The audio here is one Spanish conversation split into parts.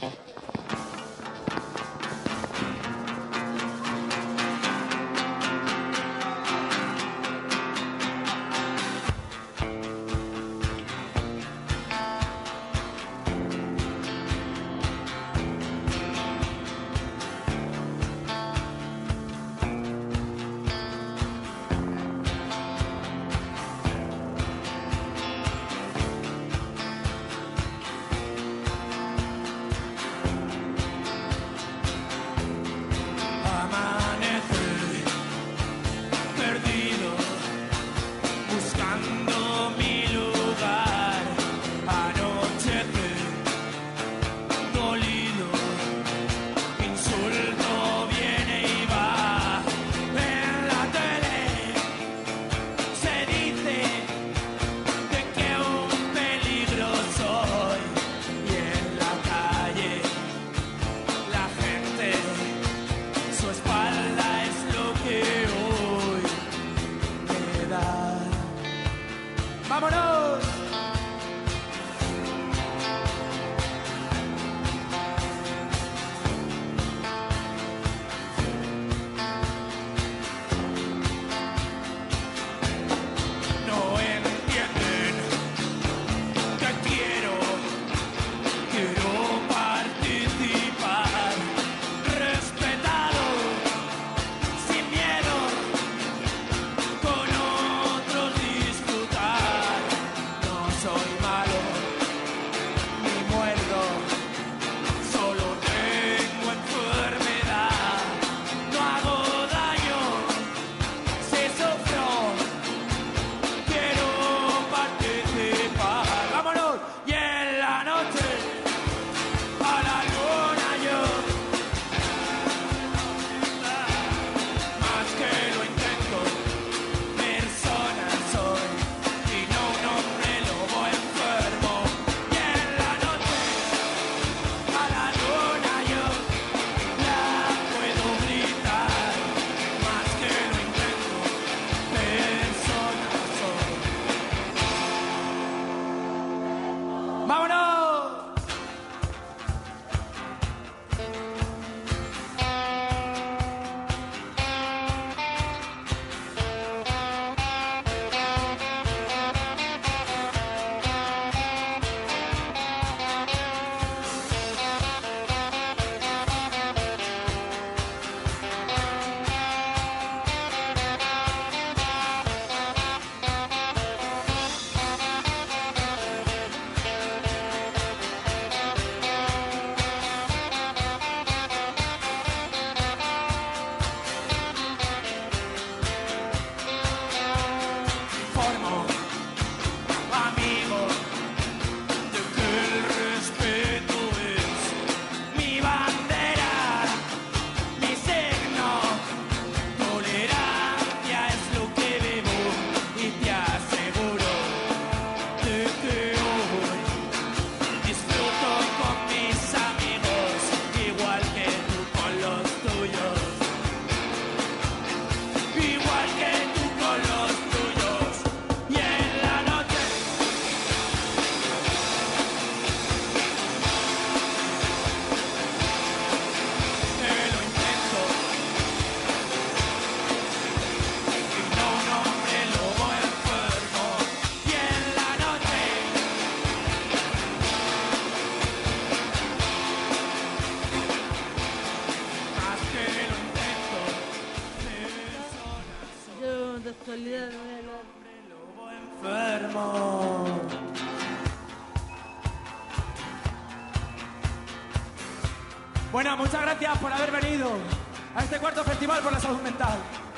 Bueno, muchas gracias por haber venido a este cuarto festival por la salud mental.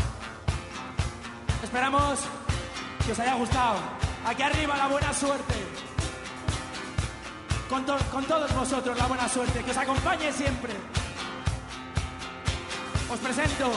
Esperamos que os haya gustado. Aquí arriba la buena suerte. Con todos vosotros la buena suerte. Que os acompañe siempre. Os presento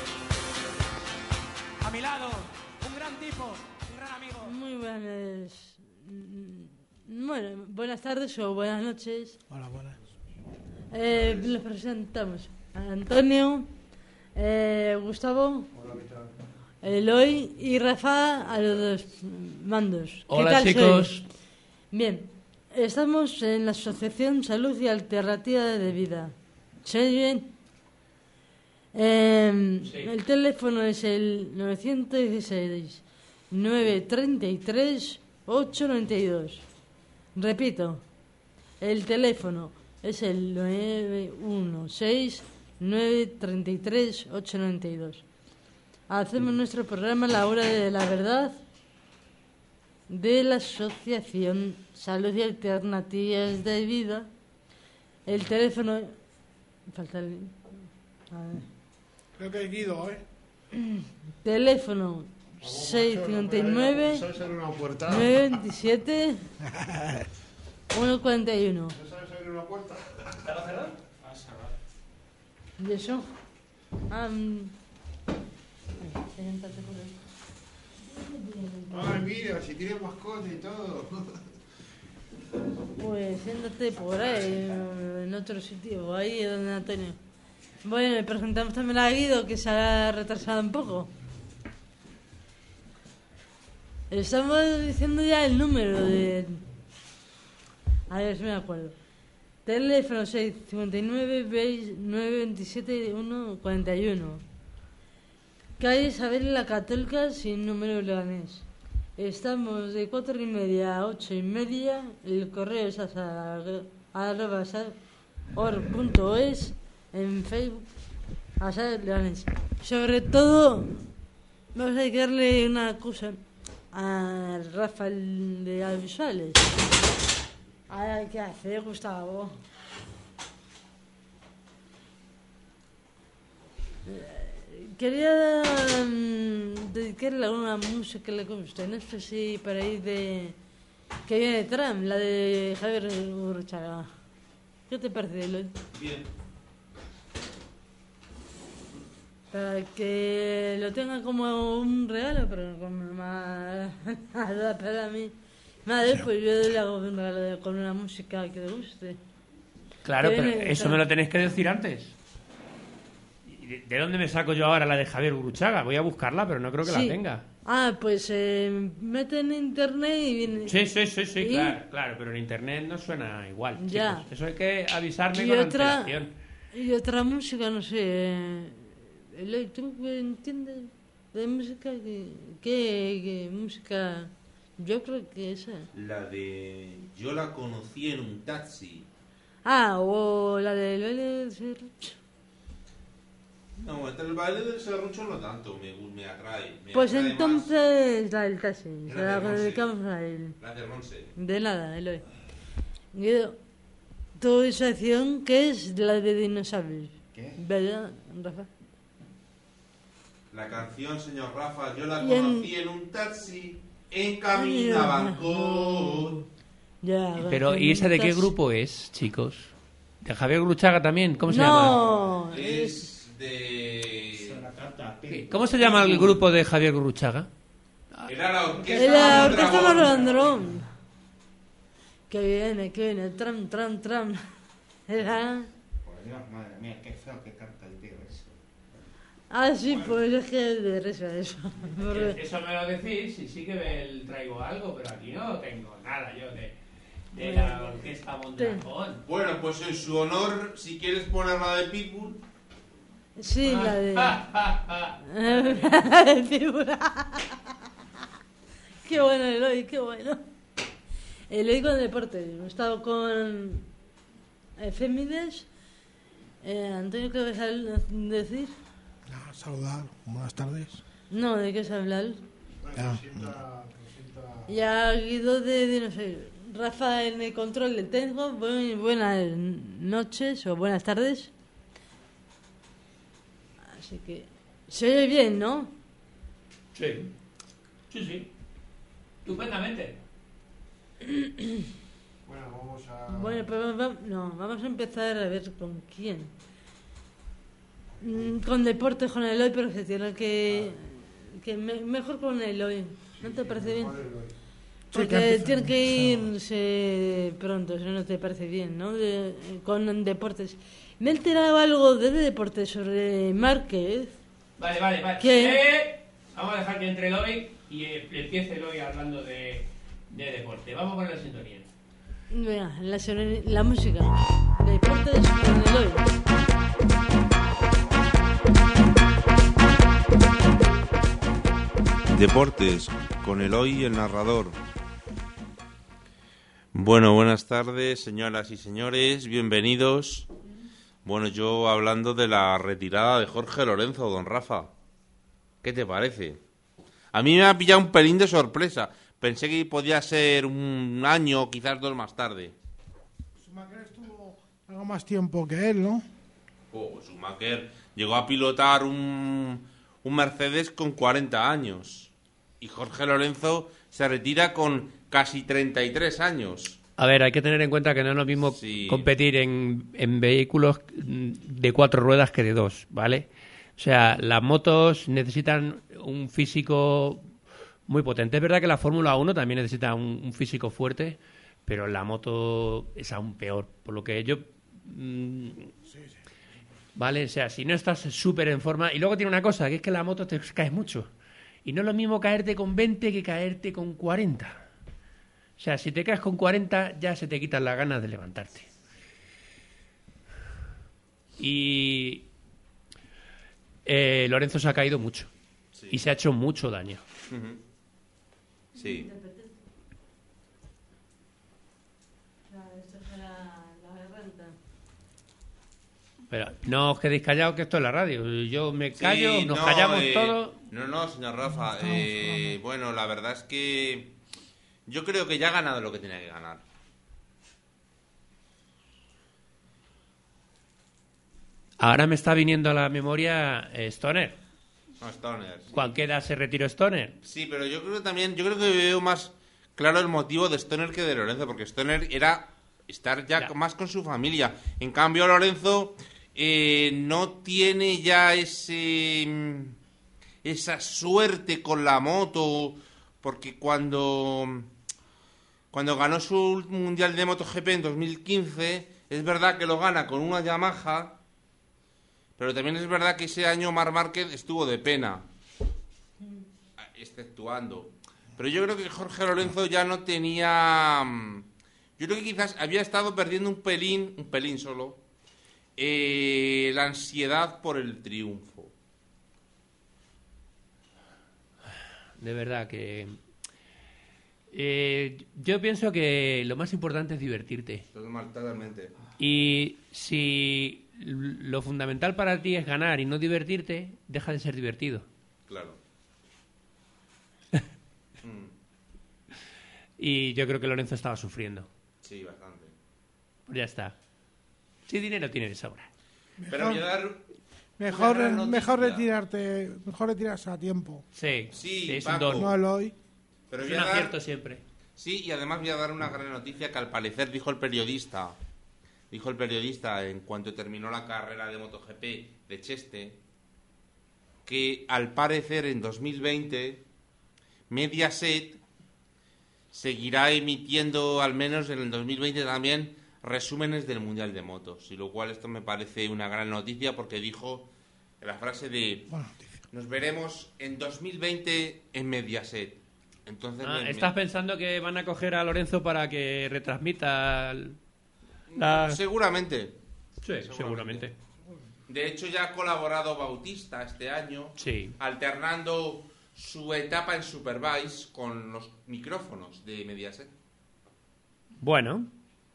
a mi lado un gran tipo, un gran amigo. Muy buenas. Bueno, buenas tardes o buenas noches. Hola, buenas. Les presentamos a Antonio, Gustavo, Eloy y Rafa a los dos mandos. Hola, chicos. Sois? Bien, Estamos en la Asociación Salud y Alternativa de Vida. ¿Se oye bien? El teléfono es el 916 933 892. Repito, el teléfono es el 916 933 892. Hacemos nuestro programa La Hora de la Verdad de la Asociación Salud y Alternativas de Vida. El teléfono... Falta el... A ver. Creo que he Guido, ¿eh? Teléfono 659 927 141. ¿No sabes abrir una puerta? ¿Estaba cerrado? Ah, cerrado. ¿Y eso? Siéntate por ahí. Ay, mira, si tiene mascota y todo. Pues siéntate por ahí, en otro sitio, ahí donde Antonio. Bueno, le presentamos también a Guido, que se ha retrasado un poco. Estamos diciendo ya el número de... A ver si me acuerdo. Teléfono 659 927 141. Calle Isabel la Católica sin número leganés. Estamos de 4:30 a 8:30. El correo es @or.es. En Facebook Leganés. Sobre todo vamos a dedicarle una cosa a Rafael de Audiovisuales. ¿Qué hace, Gustavo? Quería dedicarle alguna música que le guste. No sé si para ir de... Que viene Trump, la de Javier Gurruchaga. ¿Qué te parece, Eloy? Bien. Para que lo tenga como un regalo, pero como para mí. Madre, pues yo le hago un regalo con una música que le guste. Claro, pero eso me lo tenéis que decir antes. ¿De dónde me saco yo ahora la de Javier Gurruchaga? Voy a buscarla, pero no creo que la tenga. Pues mete en internet y viene... Sí, claro, pero en internet no suena igual. Ya. Chicos. Eso hay que avisarme con antelación. Y otra música, no sé... Eloy, ¿tú entiendes de música? ¿Qué música? Yo creo que esa. La de... Yo la conocí en un taxi. O la de Eloy. No, el baile del serrucho no tanto me atrae. Pues atrae entonces la del taxi. Se La la de Ronse. dedicamos a él. La de Ronse. De nada, Eloy. Guido, tu sección, ¿qué es la de dinosaurios? ¿Qué? ¿Verdad, Rafa? La canción, señor Rafa, yo la Y en- conocí en un taxi en camino a Bangkok. Ya, Pero, ¿y esa de qué grupo es, chicos? ¿De Javier Gurruchaga también? ¿Cómo se llama? No, Es de... ¿Cómo se llama el grupo de Javier Gurruchaga? Era la orquesta la orquesta Mondragón. Malandrón. Que viene, tram. Era... Por Dios, madre mía, qué feo que canta el tío ese. Sí, pues es que es de risa eso. Porque- Eso me lo decís y sí que traigo algo, pero aquí no tengo nada yo de la orquesta Mondragón. Bueno, pues en su honor, si quieres poner la de Pitbull, Sí, la de... Qué bueno, Eloy, qué bueno. Eloy con deporte. He estado con Efémides. Antonio, ¿qué vas a decir? Saludar, buenas tardes. No, ¿de qué se habla? Ah, Y a Guido de Dinosaurios. Rafa en el control le tengo. Buenas noches o buenas tardes. Así que se oye bien, ¿no? Sí. Estupendamente. bueno, vamos a... Bueno, pues vamos a empezar a ver con quién. Con deporte, con Eloy, pero se tiene mejor con Eloy. ¿No te parece bien? Porque tiene que irse pronto, si no te parece bien, ¿no? Con deportes. Me he enterado algo de deportes sobre Márquez. Vale. ¿Qué? Vamos a dejar que entre Eloy y empiece Eloy hablando de deporte. Vamos a poner la sintonía. Venga, la música. Deportes con Eloy. Deportes con Eloy, el narrador. Bueno, buenas tardes, señoras y señores, bienvenidos. Bueno, yo hablando de la retirada de Jorge Lorenzo, don Rafa. ¿Qué te parece? A mí me ha pillado un pelín de sorpresa. Pensé que podía ser un año, quizás 2 más tarde. Schumacher estuvo algo más tiempo que él, ¿no? Schumacher llegó a pilotar un Mercedes con 40 años. Y Jorge Lorenzo se retira con casi 33 años. A ver, hay que tener en cuenta que no es lo mismo competir en vehículos de 4 ruedas que de 2, ¿vale? O sea, las motos necesitan un físico muy potente. Es verdad que la Fórmula 1 también necesita un físico fuerte, pero la moto es aún peor. Por lo que yo... ¿vale? O sea, si no estás súper en forma... Y luego tiene una cosa, que es que la moto te caes mucho. Y no es lo mismo caerte con 20 que caerte con 40. O sea, si te caes con 40 ya se te quitan las ganas de levantarte. Y Lorenzo se ha caído mucho. Sí. Y se ha hecho mucho daño. Uh-huh. Sí. Pero no os quedéis callados, que esto es la radio. Yo me callo, nos callamos todos. No, señor Rafa. Bueno, la verdad es que yo creo que ya ha ganado lo que tenía que ganar. Ahora me está viniendo a la memoria Stoner. No, Stoner. Sí. ¿Cuál queda se retiró Stoner? Sí, pero yo creo que veo más claro el motivo de Stoner que de Lorenzo, porque Stoner era estar ya más con su familia. En cambio, Lorenzo no tiene ya esa suerte con la moto, porque cuando ganó su Mundial de MotoGP en 2015, es verdad que lo gana con una Yamaha, pero también es verdad que ese año Marc Márquez estuvo de pena, exceptuando. Pero yo creo que Jorge Lorenzo ya no tenía... Yo creo que quizás había estado perdiendo un pelín solo, la ansiedad por el triunfo. De verdad que... yo pienso que lo más importante es divertirte. Totalmente. Y si lo fundamental para ti es ganar y no divertirte, deja de ser divertido. Claro. Y yo creo que Lorenzo estaba sufriendo. Sí, bastante. Pues ya está. Si dinero tiene de sobra. Mejor retirarse a tiempo. Sí, es Paco, un don. No Eloy. Pero es un acierto siempre. Sí, y además voy a dar una gran noticia que al parecer dijo el periodista en cuanto terminó la carrera de MotoGP de Cheste, que al parecer en 2020 Mediaset seguirá emitiendo, al menos en el 2020 también, resúmenes del Mundial de Motos, y lo cual esto me parece una gran noticia, porque dijo la frase de nos veremos en 2020 en Mediaset. Entonces ¿estás pensando que van a coger a Lorenzo para que retransmita Seguramente. Sí, seguramente. De hecho, ya ha colaborado Bautista este año, alternando su etapa en Superbike con los micrófonos de Mediaset. Bueno,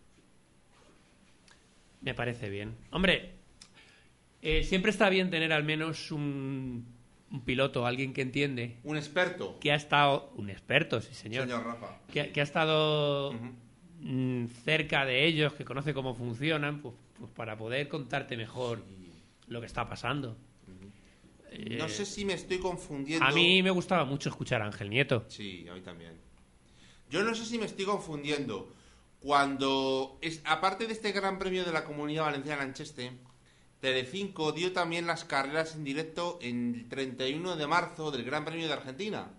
me parece bien. Hombre, siempre está bien tener al menos un piloto, alguien que entiende. Un experto. Que ha estado... Un experto, sí, señor. Señor Rafa. Que ha estado cerca de ellos, que conoce cómo funcionan, pues para poder contarte mejor lo que está pasando. No sé si me estoy confundiendo. A mí me gustaba mucho escuchar a Ángel Nieto. Sí, a mí también. Yo no sé si me estoy confundiendo. Cuando, aparte de este Gran Premio de la Comunidad Valenciana en Cheste, Telecinco dio también las carreras en directo el 31 de marzo del Gran Premio de Argentina.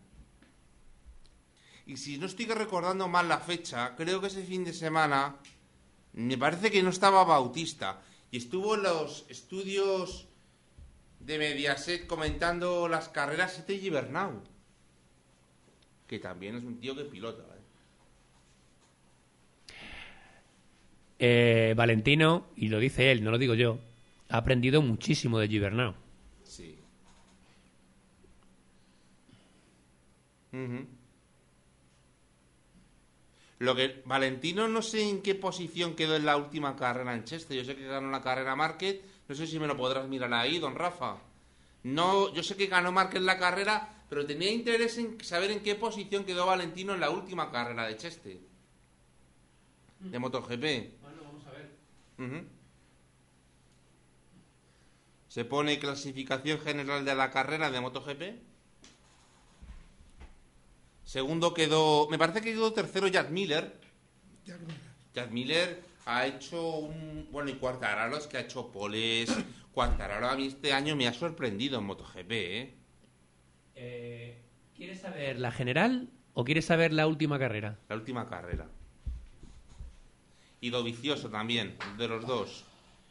Y si no estoy recordando mal la fecha, creo que ese fin de semana me parece que no estaba Bautista. Y estuvo en los estudios de Mediaset comentando las carreras Setegi Bernau, que también es un tío que pilota, Valentino, y lo dice él, no lo digo yo, ha aprendido muchísimo de Gibernau. Sí. Lo que Valentino no sé en qué posición quedó en la última carrera en Cheste. Yo sé que ganó la carrera Márquez. No sé si me lo podrás mirar ahí, don Rafa. No, yo sé que ganó Márquez la carrera, pero tenía interés en saber en qué posición quedó Valentino en la última carrera de Cheste. De MotoGP. Bueno, vamos a ver. Se pone clasificación general de la carrera de MotoGP. Segundo quedó, me parece que quedó tercero Jack Miller. Jack Miller ha hecho bueno, y Quartararo es que ha hecho poles. Quartararo a mí este año me ha sorprendido en MotoGP, ¿Quieres saber la general o quieres saber la última carrera? La última carrera. Y Dovizioso también, de los dos.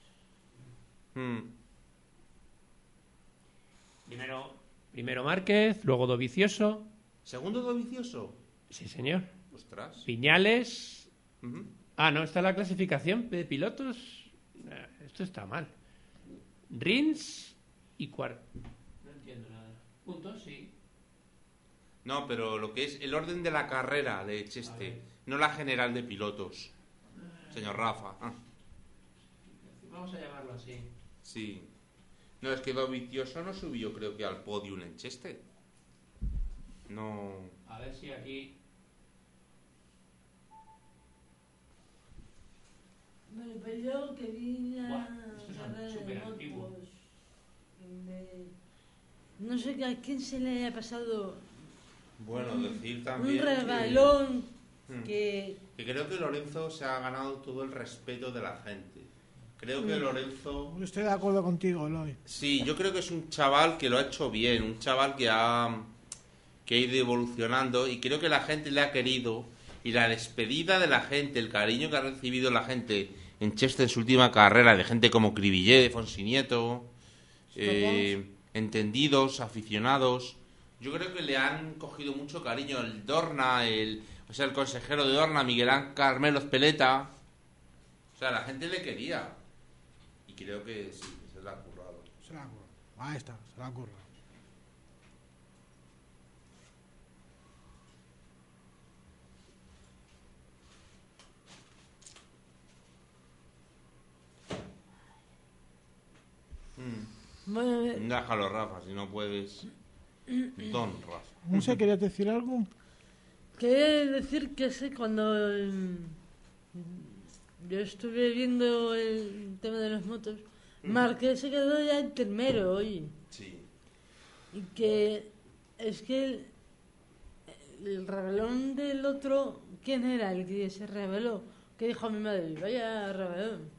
Primero Márquez, luego Dovizioso. ¿Segundo Dovizioso? Sí, señor. Ostras. Piñales. No, está la clasificación de pilotos. Esto está mal. Rins y No entiendo nada. Puntos, sí. No, pero lo que es el orden de la carrera de Cheste, no la general de pilotos. Señor Rafa. Vamos a llamarlo así. Sí. No, es que Dovizioso no subió, creo que al podium en Cheste. No. A ver si aquí. Bueno, pues yo que vi la carrera súper de antiguo. motos, no sé a quién se le haya pasado Bueno, decir también un rebalón que creo que Lorenzo se ha ganado todo el respeto de la gente. Creo que Lorenzo... Estoy de acuerdo contigo, Eloy. Sí, yo creo que es un chaval que lo ha hecho bien, un chaval que ha ido evolucionando, y creo que la gente le ha querido, y la despedida de la gente, el cariño que ha recibido la gente en Cheste en su última carrera, de gente como Cribillé, Fonsinieto, entendidos, aficionados, yo creo que le han cogido mucho cariño. El Dorna, el consejero de Dorna, Miguel Ángel Carmelo Espeleta, o sea, la gente le quería, y creo que sí, que se la ha currado. Se la ha currado. Ahí está, se la ha currado. Bueno, Déjalo, Rafa, si no puedes. Don Rafa. No sé, ¿querías decir algo? quería decir que sé cuando yo estuve viendo el tema de las motos, Márquez se quedó ya en primero hoy. Sí. Y que es que el rebelón del otro, ¿quién era el que se rebeló? Que dijo a mi madre, vaya rebelón.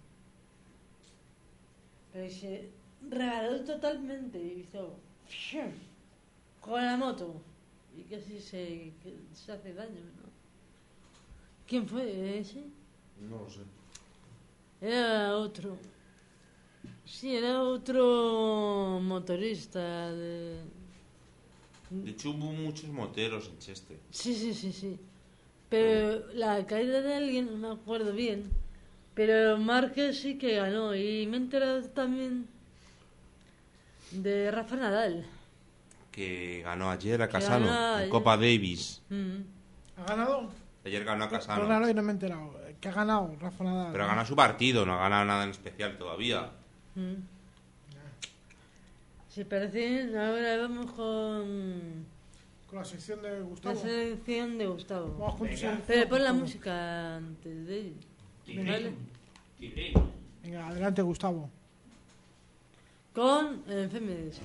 Pero se rebeló totalmente y hizo con la moto y casi se hace daño, ¿no? ¿Quién fue ese? No lo sé. Era otro. Sí, era otro motorista de... De hecho, hubo muchos moteros en Cheste. Sí. Pero la caída de alguien, no me acuerdo bien. Pero Márquez sí que ganó. Y me he enterado también de Rafa Nadal. Que ganó ayer a Casano, en Copa Davis. ¿Ha ganado? Ayer ganó a Casano. Perdónalo y no me he enterado. ¿Qué ha ganado Rafa Nadal? Pero ha ganado su partido, no ha ganado nada en especial todavía. Si parece, ahora vamos con la sección de la Gustavo. selección de Gustavo. Vamos con tu selección, Pero pon la Gustavo. música antes de él. ¿Vale? Venga, adelante, Gustavo. Con efemérides.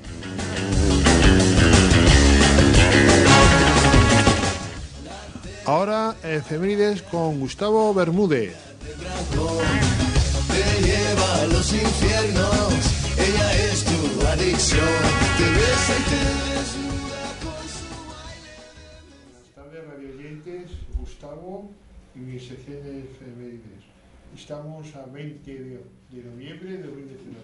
Ahora, efemérides con Gustavo Bermúdez. Te lleva a los infiernos, ella es tu adicción, te besa y te desnuda con su baile. Buenas tardes, radio oyentes, Gustavo y mi sección de efemérides. Estamos a 20 de noviembre de 2019.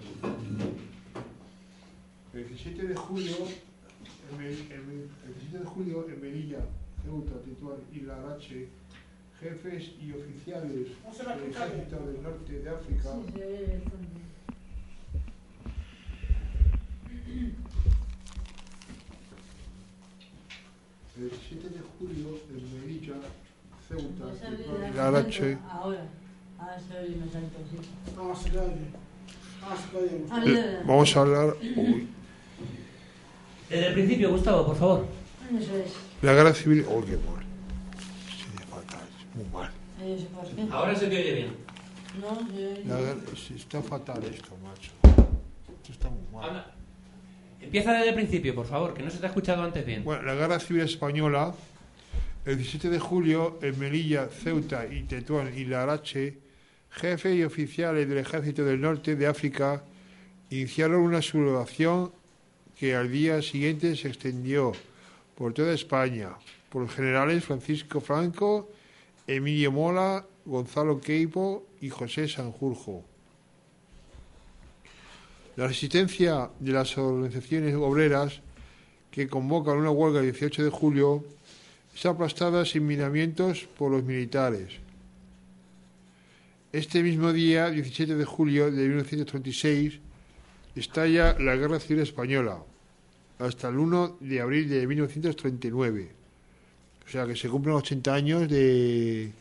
El 17 de julio en Melilla, Ceuta, Tetuán y Larache, jefes y oficiales del Ejército del Norte de África. El 7 de julio en Melilla, Ceuta, y Larache. Ahora se oye más alto, sí. Se oye. Vamos a hablar. Desde el principio, Gustavo, por favor. Eso es. La guerra civil. ¡Oh, qué mal! Se fatal, muy mal. ¿Por qué? Ahora se te oye bien. No, Está fatal esto, macho. Esto está muy mal. Habla. Empieza desde el principio, por favor, que no se te ha escuchado antes bien. Bueno, la guerra civil española, el 17 de julio, en Melilla, Ceuta y Tetuán y Larache, jefes y oficiales del Ejército del Norte de África iniciaron una sublevación que al día siguiente se extendió por toda España, por los generales Francisco Franco, Emilio Mola, Gonzalo Queipo y José Sanjurjo. La resistencia de las organizaciones obreras que convocan una huelga el 18 de julio es aplastada sin miramientos por los militares. Este mismo día, 17 de julio de 1936, estalla la Guerra Civil Española, hasta el 1 de abril de 1939. O sea que se cumplen 80 años del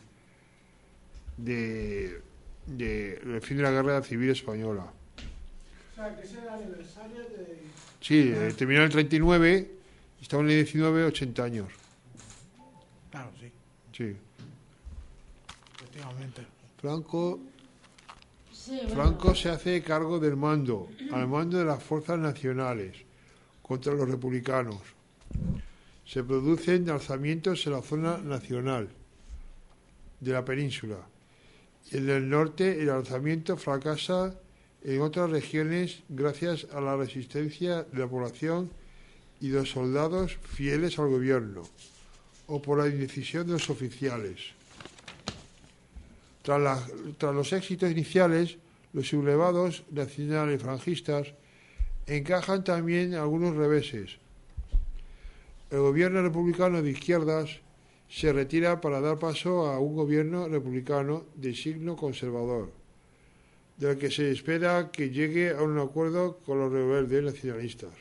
fin de la Guerra Civil Española. O sea, que ese era el aniversario de... Sí, terminó en el 39, estamos en el 19, 80 años. Claro, sí, Sí. efectivamente. Franco se hace cargo del mando, al mando de las fuerzas nacionales, contra los republicanos. Se producen alzamientos en la zona nacional de la península. Y en el norte el alzamiento fracasa en otras regiones gracias a la resistencia de la población y de los soldados fieles al gobierno, o por la indecisión de los oficiales. Tras los éxitos iniciales, los sublevados nacionales franquistas encajan también algunos reveses. El gobierno republicano de izquierdas se retira para dar paso a un gobierno republicano de signo conservador, del que se espera que llegue a un acuerdo con los rebeldes nacionalistas.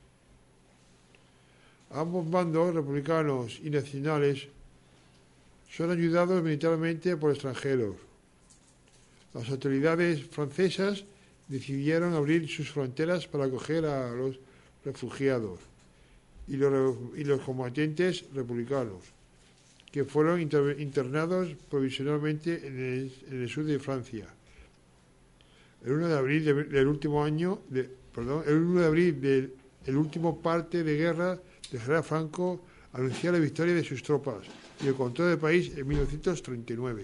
Ambos bandos, republicanos y nacionales, son ayudados militarmente por extranjeros. Las autoridades francesas decidieron abrir sus fronteras para acoger a los refugiados y los combatientes republicanos, que fueron internados provisionalmente en el sur de Francia. El 1 de abril del último parte de guerra del general Franco anunció la victoria de sus tropas y el control del país en 1939.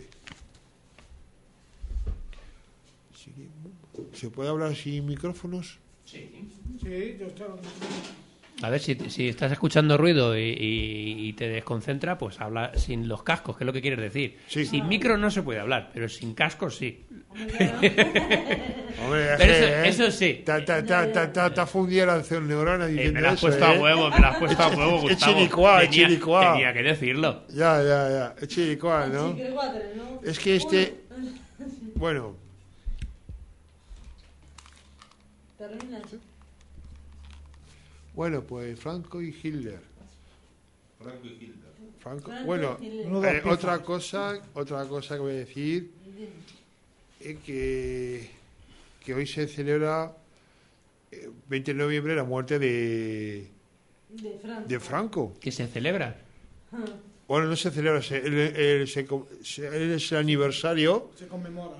¿Se puede hablar sin micrófonos? Sí. Sí, yo estoy... A ver, si estás escuchando ruido y te desconcentra, pues habla sin los cascos, que es lo que quieres decir. Sí. Sin micro no se puede hablar, pero sin cascos sí. Hombre, Pero eso sí. Te ha fundido la neurona diciendo Me la has eso, puesto a huevo, Gustavo. Es chiricuá. Tenía que decirlo. Ya. Es chiricuá, ¿no? Es que Bueno. Bueno, pues Franco y Hitler. Bueno, otra cosa que voy a decir es que hoy se celebra 20 de noviembre la muerte de Franco. ¿Que se celebra? Bueno, no se celebra, es el aniversario. Se conmemora.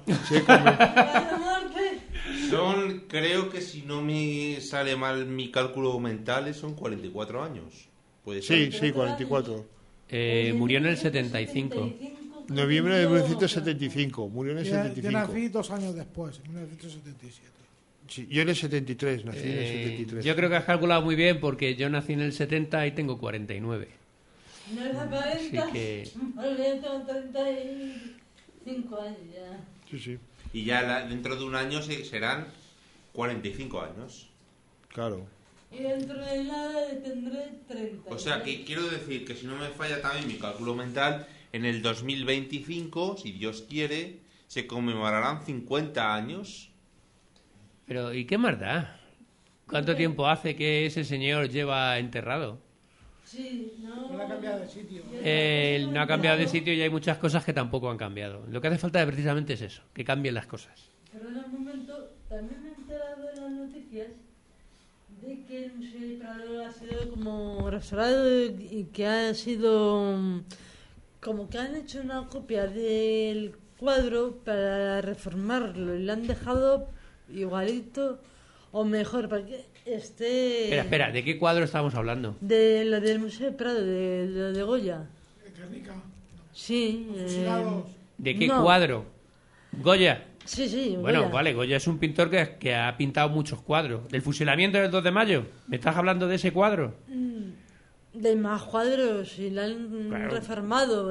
Creo que si no me sale mal mi cálculo mental, son 44 años. ¿Puede ser? Sí, 44. Murió en el 75. Noviembre de 1975. Murió en el 75. Yo nací 2 años después, en 1977. Sí, yo en el 73, nací en el 73. Yo creo que has calculado muy bien porque yo nací en el 70 y tengo 49. No es aparenta, Así que... porque yo tengo 35 años ya. Sí. Y ya dentro de un año serán 45 años. Claro. Y dentro de nada tendré 30. O sea, que quiero decir que si no me falla también mi cálculo mental, En el 2025, si Dios quiere, se conmemorarán 50 años. Pero, ¿y qué más da? ¿Cuánto tiempo hace que ese señor lleva enterrado? Sí, no. No ha cambiado de sitio. No ha cambiado de sitio y hay muchas cosas que tampoco han cambiado. Lo que hace falta precisamente es eso, que cambien las cosas. Perdona un momento, también me he enterado en las noticias de que el Museo del Prado ha sido como restaurado y que ha sido como que han hecho una copia del cuadro para reformarlo y lo han dejado igualito o mejor para que esté... Espera, ¿de qué cuadro estamos hablando? De lo del Museo del Prado, de lo de Goya. Guernica. Sí. Fusilados. ¿De qué no. cuadro? Goya. Sí, sí. Bueno, Goya. vale, Goya es un pintor que ha pintado muchos cuadros. ¿Del fusilamiento del 2 de mayo? ¿Me estás hablando de ese cuadro? De más cuadros y la han Claro. reformado.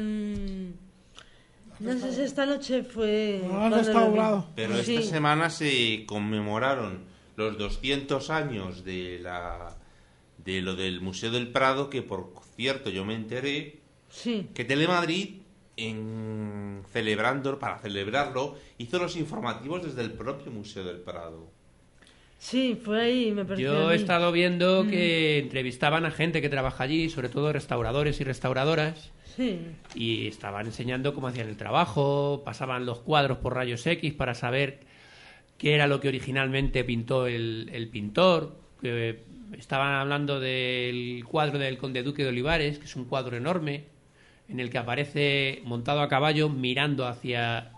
No sé si esta noche fue... No, han cuando lo vi. restaurado. Pero Sí. esta semana se conmemoraron los 200 años de lo del Museo del Prado, que por cierto yo me enteré Sí. que Telemadrid, para celebrarlo, hizo los informativos desde el propio Museo del Prado. Sí, fue ahí, me pareció. Yo a he mí. estado viendo que entrevistaban a gente que trabaja allí, sobre todo restauradores y restauradoras, Sí. y estaban enseñando cómo hacían el trabajo, pasaban los cuadros por rayos X para saber qué era lo que originalmente pintó el pintor. Que estaban hablando del cuadro del Conde Duque de Olivares, que es un cuadro enorme, en el que aparece montado a caballo mirando hacia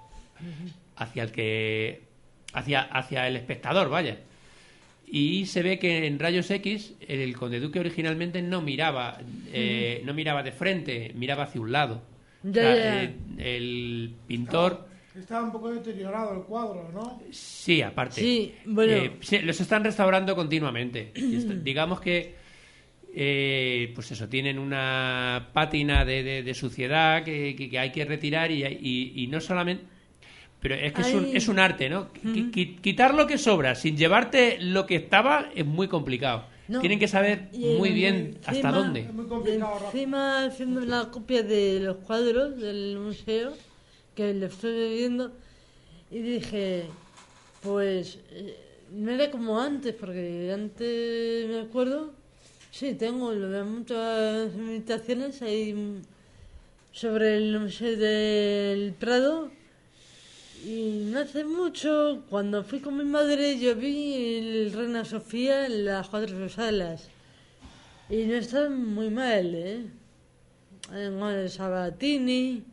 el espectador, vaya. Y se ve que en rayos X el Conde Duque originalmente no miraba de frente, miraba hacia un lado. Ya. El pintor, Estaba un poco deteriorado el cuadro, ¿no? sí, aparte. Sí, bueno. Sí, los están restaurando continuamente. Digamos que, pues eso, tienen una pátina de suciedad que hay que retirar y no solamente... Pero es que es un arte, ¿no? Quitar lo que sobra sin llevarte lo que estaba es muy complicado. No. Tienen que saber Y muy bien encima- hasta dónde. Es muy complicado, Rafa. Encima haciendo la copia de los cuadros del museo, que lo estoy viendo, y dije, pues no era como antes, porque antes me acuerdo, sí, tengo lo de muchas invitaciones ahí sobre el Museo del Prado. Y no hace mucho, cuando fui con mi madre, yo vi el Reina Sofía en las 4 salas. Y no está muy mal, ¿eh? Con el Sabatini,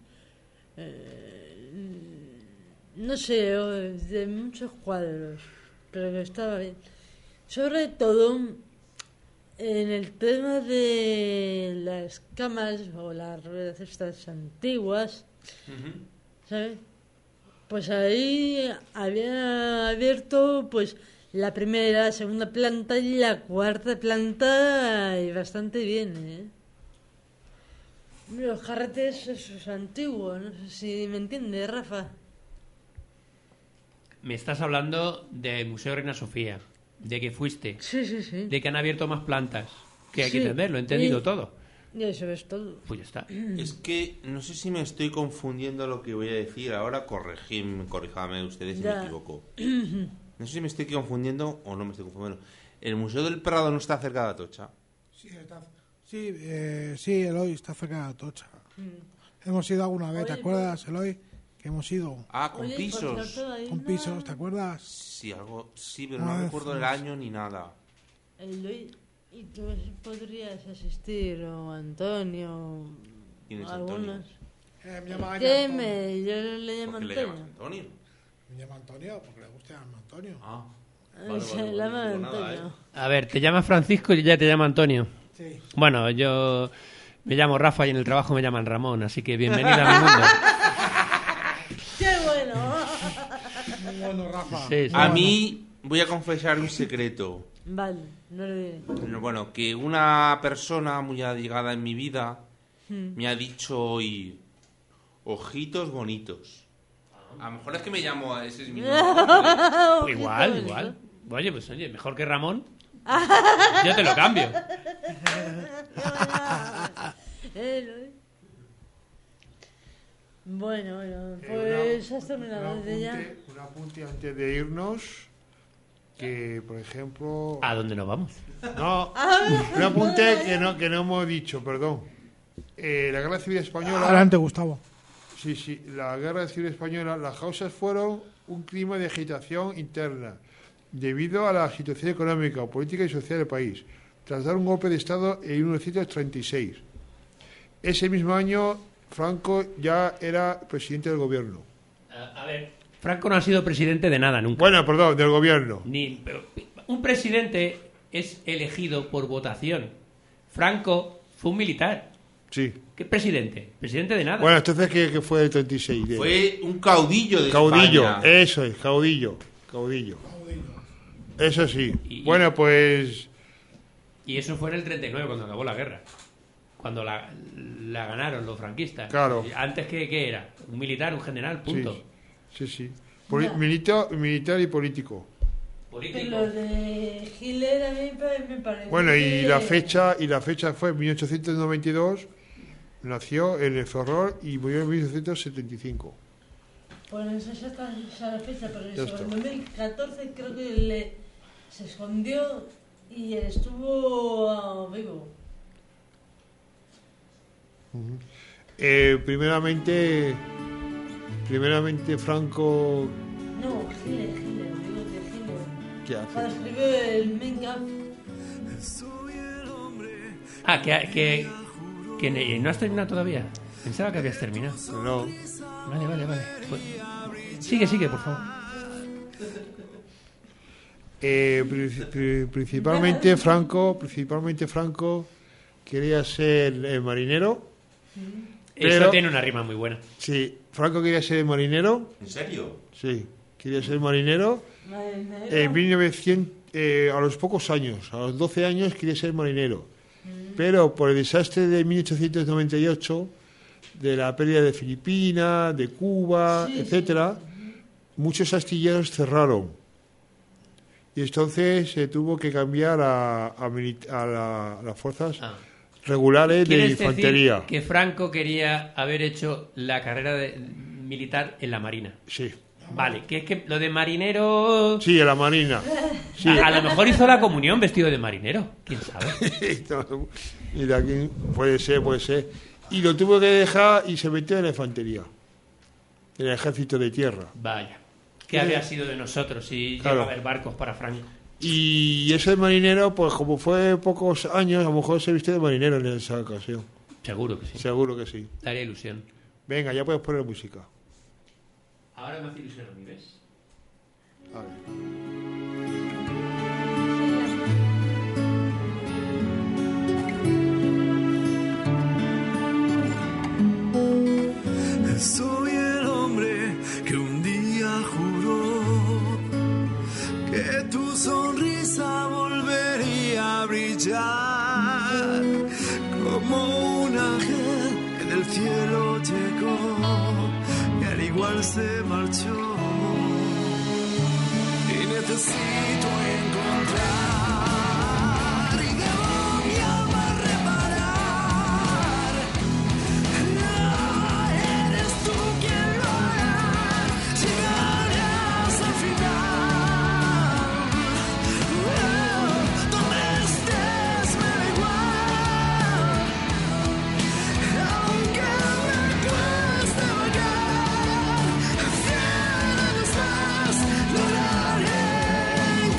no sé, de muchos cuadros, pero que estaba bien. Sobre todo, en el tema de las camas o las ruedas estas antiguas, ¿sabes? Pues ahí había abierto pues la primera, la segunda planta y la cuarta planta y bastante bien, ¿eh? Los carretes, eso es antiguo, no sé si me entiendes, Rafa. Me estás hablando del Museo Reina Sofía, de que fuiste, Sí, sí, sí. de que han abierto más plantas. Que hay que Sí. entender, lo he entendido Y- todo. Y eso es todo. Pues ya está. Es que no sé si me estoy confundiendo lo que voy a decir ahora, corríjame ustedes si me Ya. equivoco. No sé si me estoy confundiendo o no me estoy confundiendo. ¿El Museo del Prado no está cerca de Atocha? Sí, Eloy, está cerca de Atocha. Hemos ido alguna vez, ¿te Oye, acuerdas, Eloy? Que hemos ido Ah, con Oye, por pisos. cierto, hay con una- pisos, ¿te acuerdas? Sí, pero no Ah, recuerdo el año ni nada. Y tú podrías asistir, o Antonio, ¿Quién es algunos. Me llama ¿Qué Antonio. yo le llamo ¿Por qué le Antonio. llamas Antonio? Me llama Antonio porque le gusta llamarme Antonio. Ah, Se llama no digo nada, Antonio. A ver, te llama Francisco y ya te llama Antonio. Sí. Bueno, yo me llamo Rafa y en el trabajo me llaman Ramón, así que bienvenido a mi mundo. ¡Qué bueno! Muy bueno, Rafa. Sí, sí. A mí voy a confesar un secreto. Vale, no lo diré. Bueno, que una persona muy allegada en mi vida me ha dicho hoy ojitos bonitos. A lo mejor es que me llamo, ese es mi nombre. Igual, Ojito igual. Oye, pues oye, mejor que Ramón. Yo te lo cambio. Bueno, pues has terminado desde ya. Un apunte antes de irnos, que por ejemplo... ¿A dónde nos vamos? No, un apunte que no hemos dicho, perdón. La Guerra Civil Española... Adelante, Gustavo. Sí, la Guerra Civil Española, las causas fueron un clima de agitación interna, debido a la situación económica, política y social del país, tras dar un golpe de Estado en 1936. Ese mismo año, Franco ya era presidente del gobierno. A ver, Franco no ha sido presidente de nada nunca. Bueno, perdón, del gobierno. Pero un presidente es elegido por votación. Franco fue un militar. Sí. ¿Qué presidente? Presidente de nada. Bueno, entonces, ¿qué fue el 36? Fue un caudillo de Caudillo, España. eso es, caudillo. Eso sí. Bueno, pues... Y eso fue en el 39, cuando acabó la guerra. Cuando la ganaron los franquistas. Claro. Antes, ¿qué era? Un militar, un general, punto. Sí. Militar y político. Político. Lo de Hitler a mí me parece. Bueno, y que- la fecha fue 1892, nació en el Ferrol y murió en 1875. Bueno, eso ya está esa la fecha, pero Ya eso, está. en 2014 creo que se escondió y estuvo vivo. Primeramente Franco, No, Hitler, digo de Hitler. ¿qué Cuando hace? escribió el Mein Kampf. Ah, que no has terminado todavía. Pensaba que habías terminado. No. Vale. Pues, sigue, por favor. Principalmente Franco quería ser marinero. Eso Pero- tiene una rima muy buena. Sí, Franco quería ser marinero. ¿En serio? Sí, quería ser marinero. En 1900, a los pocos años, a los 12 años, quería ser marinero. Pero por el desastre de 1898, de la pérdida de Filipinas, de Cuba, Sí, etcétera, muchos astilleros cerraron. Y entonces se tuvo que cambiar a las fuerzas Ah. regulares de ¿Quieres infantería. decir que Franco quería haber hecho la carrera militar en la Marina? Sí, Vale, que es que lo de marinero... sí, en la Marina. Sí. A lo mejor hizo la comunión vestido de marinero. ¿Quién sabe? Mira, aquí puede ser. Y lo tuvo que dejar y se metió en la infantería, en el ejército de tierra. Vaya. ¿Qué habría sido de nosotros si Claro. llegó a haber barcos para Franco? Y ese marinero, pues como fue pocos años, a lo mejor se vistió de marinero en esa ocasión. Seguro que sí. Seguro que sí. Daría ilusión. Venga, ya puedes poner música. Ahora me hace ilusión a mí, ¿ves? A ver. Soy el hombre que un día juró que tu sonrisa volvería a brillar como un ángel que del cielo llegó y al igual se marchó. Y necesito encontrar y debo mi alma reparar. Eres tú quien lo hará, llegarás al final. Donde estés me da igual, aunque me cueste vagar. 100 años más lograré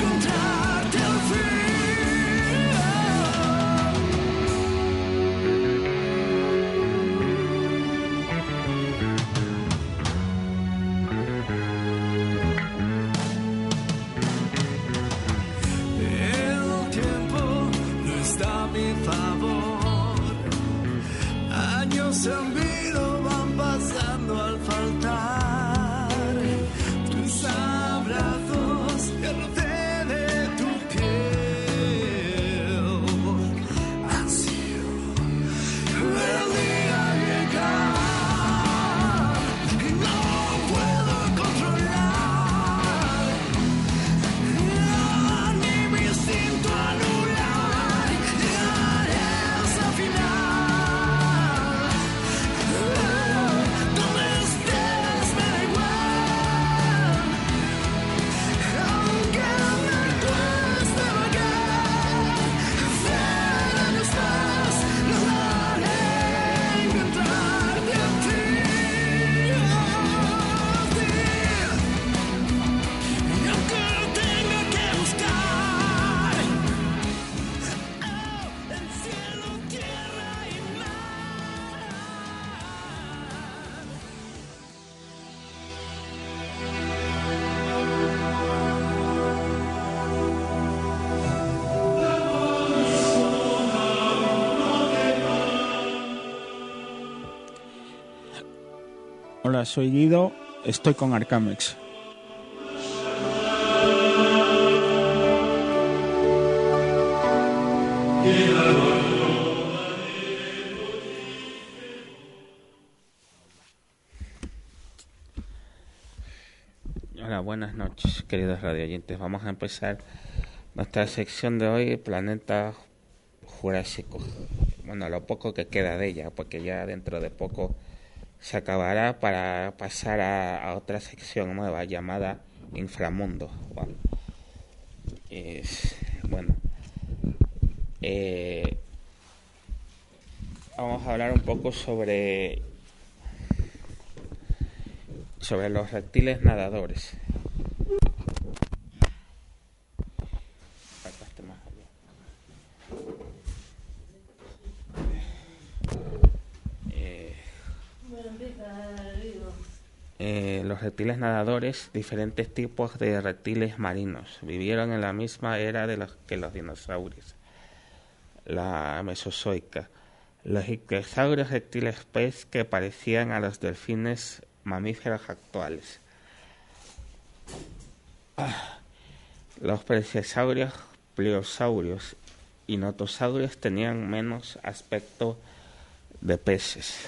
Hola, soy Guido, estoy con Arcamex. Hola, buenas noches, queridos radioyentes. Vamos a empezar nuestra sección de hoy, Planeta Jurásico. Bueno, lo poco que queda de ella, porque ya dentro de poco se acabará para pasar a otra sección nueva llamada Inframundo. Bueno, vamos a hablar un poco sobre los reptiles nadadores. Los reptiles nadadores, diferentes tipos de reptiles marinos, vivieron en la misma era que los dinosaurios, la Mesozoica. Los ictiosaurios, reptiles pez que parecían a los delfines mamíferos actuales. Los plesiosaurios, pliosaurios y notosaurios tenían menos aspecto de peces.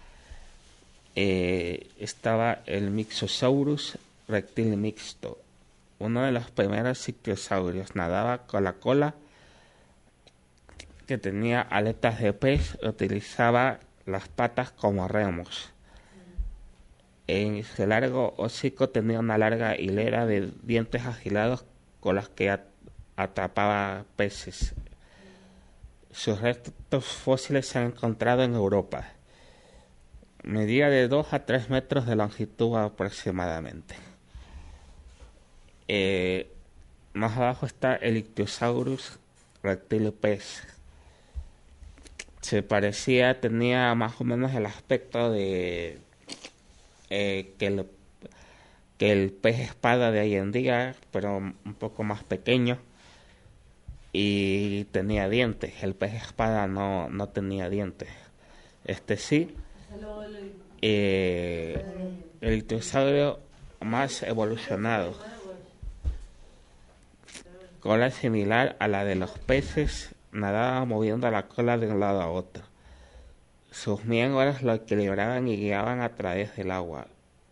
Estaba el Mixosaurus, reptil mixto. Uno de los primeros ictiosaurios nadaba con la cola que tenía aletas de pez, utilizaba las patas como remos. En su largo hocico tenía una larga hilera de dientes afilados con las que atrapaba peces. Sus restos fósiles se han encontrado en Europa. Medía de 2 a 3 metros de longitud aproximadamente. Más abajo está el Ichthyosaurus, reptil pez. Tenía más o menos el aspecto de que el pez espada de hoy en día, pero un poco más pequeño, y tenía dientes. El pez espada no tenía dientes. Sí. El pterosaurio más evolucionado, cola similar a la de los peces, nadaba moviendo la cola de un lado a otro. Sus miembros lo equilibraban y guiaban a través del agua.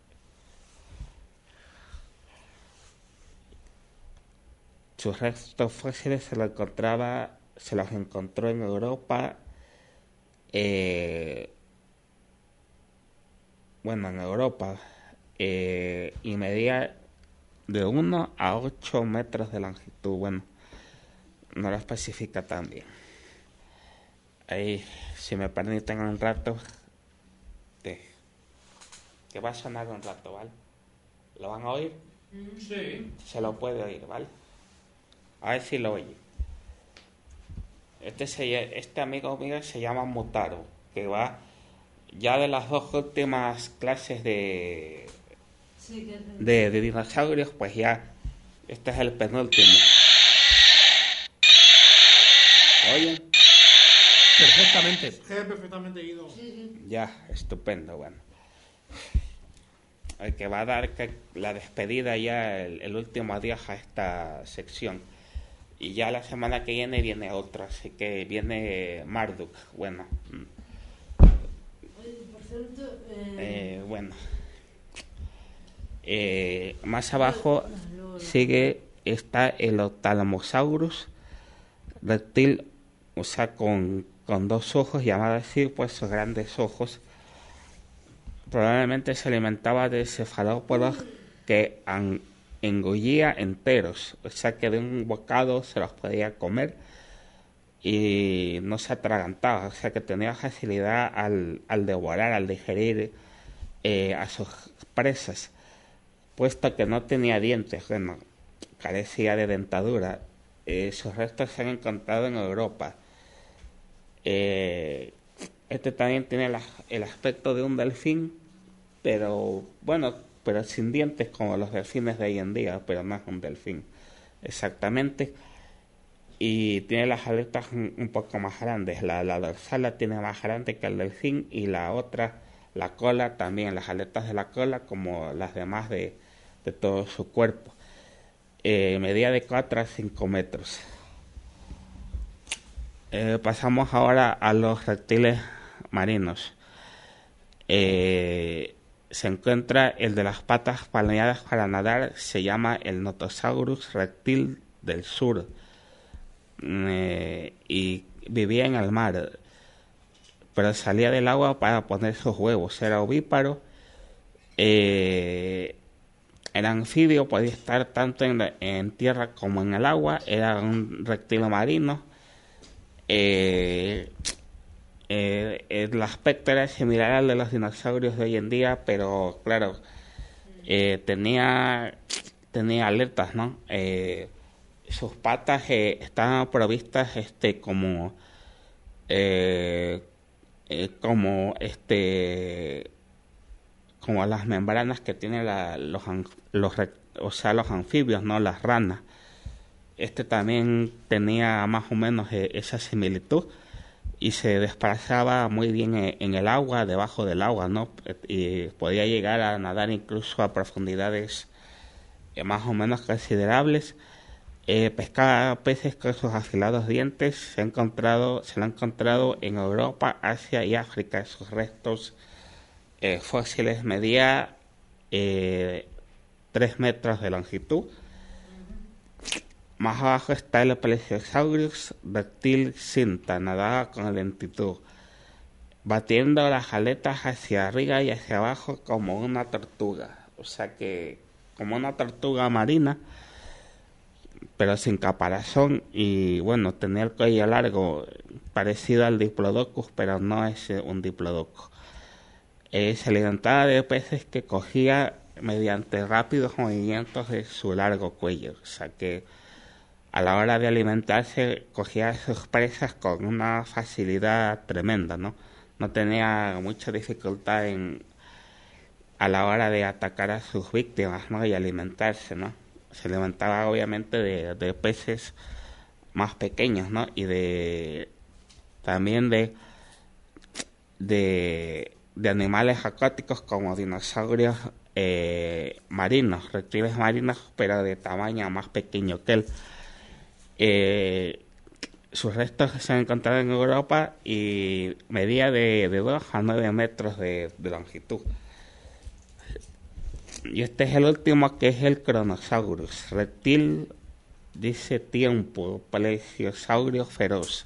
Sus restos fósiles se los encontró en Europa, y medía de 1 a 8 metros de longitud. Bueno, no lo especifica tan bien. Ahí, si me permiten un rato, que va a sonar un rato, ¿vale? ¿Lo van a oír? Sí. Se lo puede oír, ¿vale? A ver si lo oye. Este amigo mío se llama Mutaro, que va ya de las 2 últimas clases de dinosaurios, pues ya este es el penúltimo. ¿Oyen? Perfectamente. Perfectamente, Guido. Ya, estupendo, bueno. El que va a dar la despedida ya, el último adiós a esta sección. Y ya la semana que viene otra, así que viene Marduk. Bueno. Más abajo está el Ophthalmosaurus, reptil, o sea, con 2 ojos, llamado así, pues sus grandes ojos. Probablemente se alimentaba de cefalópodos que engullía enteros, o sea que de un bocado se los podía comer y no se atragantaba, o sea que tenía facilidad al devorar, al digerir a sus presas, puesto que no tenía dientes, bueno, carecía de dentadura. Sus restos se han encontrado en Europa. Este también tiene el aspecto de un delfín, pero sin dientes como los delfines de hoy en día, pero no es un delfín exactamente. Y tiene las aletas un poco más grandes. La dorsal la tiene más grande que el delfín y la otra, la cola, también las aletas de la cola, como las demás de todo su cuerpo. Medía de 4 a 5 metros. Pasamos ahora a los reptiles marinos. Se encuentra el de las patas palmeadas para nadar, se llama el Notosaurus reptil del sur, y vivía en el mar, pero salía del agua para poner sus huevos. Era ovíparo, era anfibio, podía estar tanto en tierra como en el agua, era un reptil marino. El aspecto era similar al de los dinosaurios de hoy en día, pero claro, tenía aletas, ¿no? Sus patas estaban provistas como las membranas que tienen los anfibios, ¿no? Las ranas. También tenía más o menos esa similitud y se desplazaba muy bien en el agua, debajo del agua, ¿no? Y podía llegar a nadar incluso a profundidades más o menos considerables. Pescaba peces con sus afilados dientes. Se lo ha encontrado en Europa, Asia y África. Sus restos fósiles medía 3 metros de longitud. Más abajo está el Plesiosaurus reptil cinta, nadaba con lentitud, batiendo las aletas hacia arriba y hacia abajo como una tortuga. O sea que como una tortuga marina, pero sin caparazón, y bueno, tenía el cuello largo, parecido al Diplodocus, pero no es un Diplodocus. Se alimentaba de peces que cogía mediante rápidos movimientos de su largo cuello. O sea que a la hora de alimentarse cogía sus presas con una facilidad tremenda, ¿no? No tenía mucha dificultad a la hora de atacar a sus víctimas, ¿no? Y alimentarse, ¿no? Se alimentaba obviamente de peces más pequeños, ¿no? Y también de animales acuáticos como dinosaurios marinos, reptiles marinos, pero de tamaño más pequeño que él. Sus restos se han encontrado en Europa y medía de 2 a 9 metros de longitud. Y este es el último, que es el Kronosaurus, reptil, dice tiempo, plesiosaurio feroz.